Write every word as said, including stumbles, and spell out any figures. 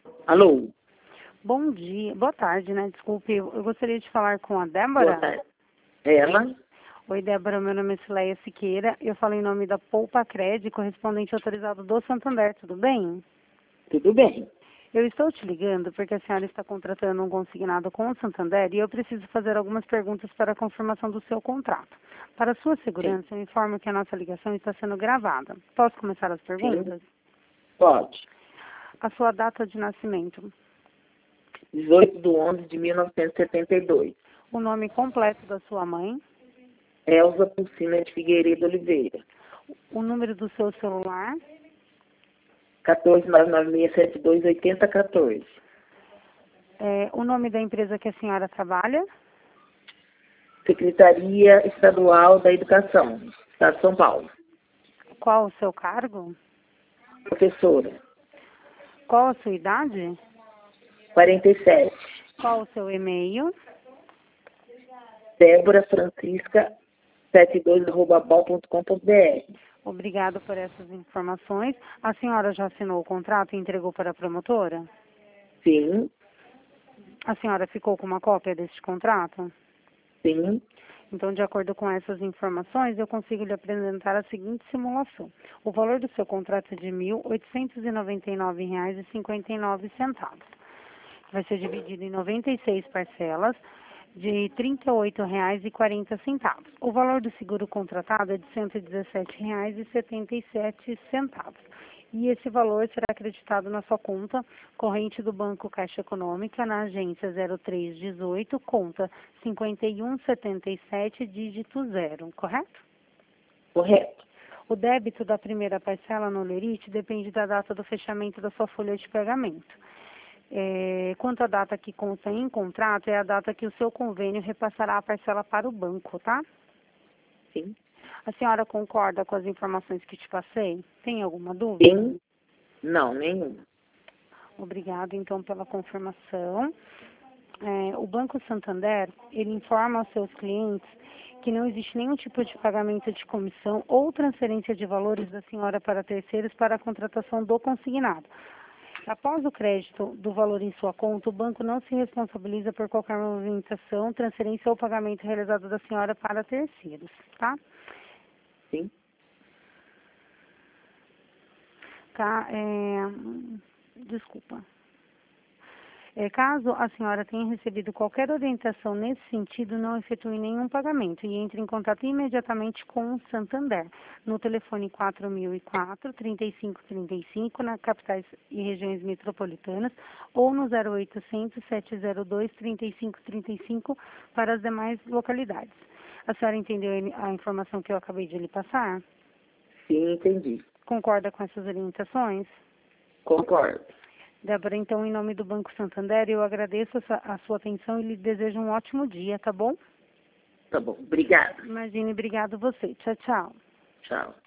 Alô? Bom dia, boa tarde, né? Desculpe, eu eu gostaria de falar com a Boa Débora. tarde. Ela? Oi, Débora, meu nome é Cileia Siqueira. Eu falo em nome da Poupa Cred, correspondente autorizado do Santander, tudo bem? Tudo bem. Eu estou te ligando porque a senhora está contratando um consignado com o Santander e eu preciso fazer algumas perguntas para a confirmação do seu contrato. Para sua Sim. segurança, eu informo que a nossa ligação está sendo gravada. Posso começar as perguntas? Sim. Pode. A sua data de nascimento, dezoito de onze de mil novecentos e setenta e dois. o nome completo da sua mãe, Elza Pulcina de Figueiredo Oliveira. o número do seu celular, quatorze nove nove seis sete dois oito zero um quatro. é, o nome da empresa que a senhora trabalha, Secretaria Estadual da Educação, Estado de São Paulo. qual o seu cargo, Professora. qual a sua idade, quarenta e sete. qual o seu e-mail, Débora Francisca setenta e dois arroba bal ponto com ponto br. obrigado por essas informações. A senhora já assinou o contrato e entregou para a promotora? Sim. A senhora ficou com uma cópia deste contrato? Sim. Então, de acordo com essas informações, eu consigo lhe apresentar a seguinte simulação. O valor do seu contrato é de mil oitocentos e noventa e nove reais e cinquenta e nove centavos. Vai ser dividido em noventa e seis parcelas de trinta e oito reais e quarenta centavos. O valor do seguro contratado é de cento e dezessete reais e setenta e sete centavos. E esse valor será acreditado na sua conta corrente do Banco Caixa Econômica, na agência zero três dezoito, conta cinquenta e um setenta e sete, dígito zero, correto? Correto. O débito da primeira parcela no Lerite depende da data do fechamento da sua folha de pagamento. É, quanto à data que consta em contrato, é a data que o seu convênio repassará a parcela para o banco, tá? Sim. A senhora concorda com as informações que te passei? Tem alguma dúvida? Sim. Não, nenhuma. Obrigada, então, pela confirmação. É, o Banco Santander, ele informa aos seus clientes que não existe nenhum tipo de pagamento de comissão ou transferência de valores da senhora para terceiros para a contratação do consignado. Após o crédito do valor em sua conta, o banco não se responsabiliza por qualquer movimentação, transferência ou pagamento realizado da senhora para terceiros, tá? Sim. Tá, é... Desculpa. É, caso a senhora tenha recebido qualquer orientação nesse sentido, não efetue nenhum pagamento e entre em contato imediatamente com o Santander, no telefone quatro mil e quatro, trinta e cinco trinta e cinco, nas capitais e regiões metropolitanas, ou no zero oitocentos, sete zero dois, trinta e cinco trinta e cinco para as demais localidades. A senhora entendeu a informação que eu acabei de lhe passar? Sim, entendi. Concorda com essas orientações? Concordo. Débora, então, em nome do Banco Santander, eu agradeço a sua, a sua atenção e lhe desejo um ótimo dia, tá bom? Tá bom. Obrigada. Imagine, obrigado você. Tchau, tchau. Tchau.